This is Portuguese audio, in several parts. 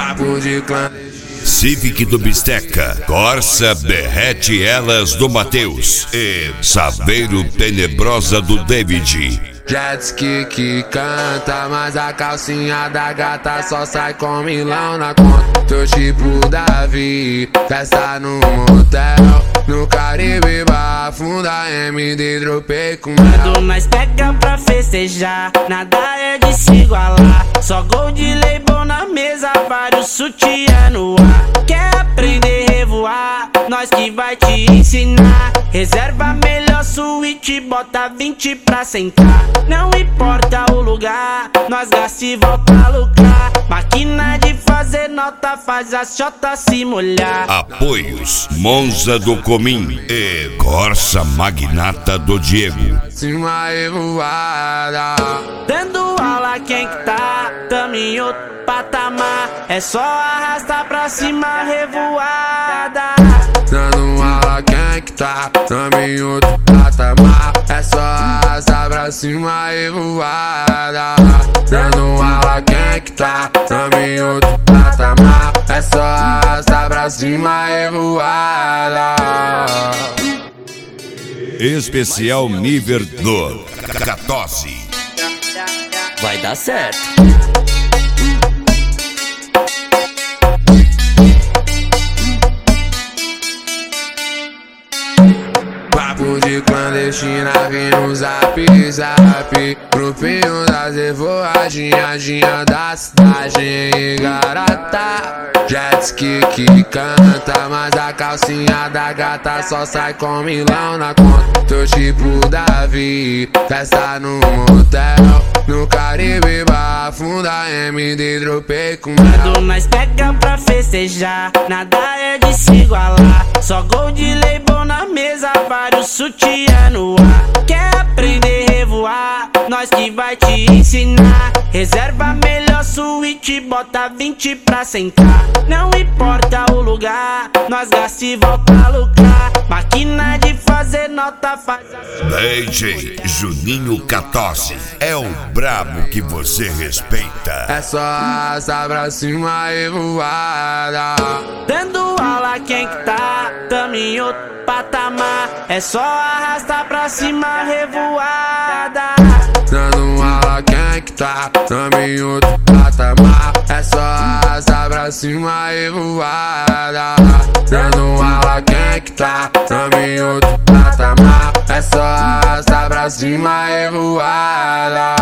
Papo de clã. Civic do Bisteca, Corsa Berrete Elas do Matheus e Saveiro Tenebrosa do David. Jet ski que canta, mas a calcinha da gata só sai com milão na conta. Tô tipo Davi, festa no motel, no Caribe, Barra Funda, MD, dropei com quando nós pega pra festejar, nada é de se igualar. Só gol de label na mesa, vários sutiã no ar. Quer aprender a revoar? Nós que vai te ensinar. Reserva melhor suíte, bota 20 pra sentar. Não importa o lugar, nós gasta e volta a lucrar. Máquina de fazer nota, faz a xota se molhar. Apoios Monza do Comim e Corsa Magnata do Diego. Cima revoada, Dando aula quem que tá, tamo em outro patamar. É só arrastar pra cima revoada. dando aula quem que tá, tamo em outro patamar. É só arrastar pra cima revoada. Dando aula quem que tá, tamo em outro patamar. É só arrastar pra cima revoada. Especial nível do Catose. Vai dar certo. Papo de clandestina, vem no zap, zap. Grupinho das revoadinhadinha da cidade em Igarata. Jet ski que canta, mas a calcinha da gata só sai com milão na conta. Tô tipo Davi, festa no motel, no Caribe, Barra Funda, MD, dropei com quando nós pega pra festejar, nada é de se igualar. Só gol de label na mesa, vários sutiã no ar. Quer aprender a revoar? Nós que vai te ensinar. Reserva melhor suíte, bota 20 pra sentar. Não importa o lugar, nós gasta e volta a lucrar. Máquina de fazer nota, faz a DJ Juninho Catose é o brabo que você respeita. é só arrastar pra cima revoada. dando aula quem que tá, tamo em outro patamar. É só arrastar pra cima revoada. Dando aula quem que tá, tamo em outro patamar. É só arrastar pra cima revoada. Dando aula quem que tá, tamo em outro patamar. É só arrastar pra cima revoada.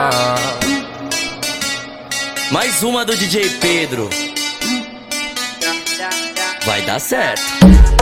Mais uma do DJ Pedro. Vai dar certo.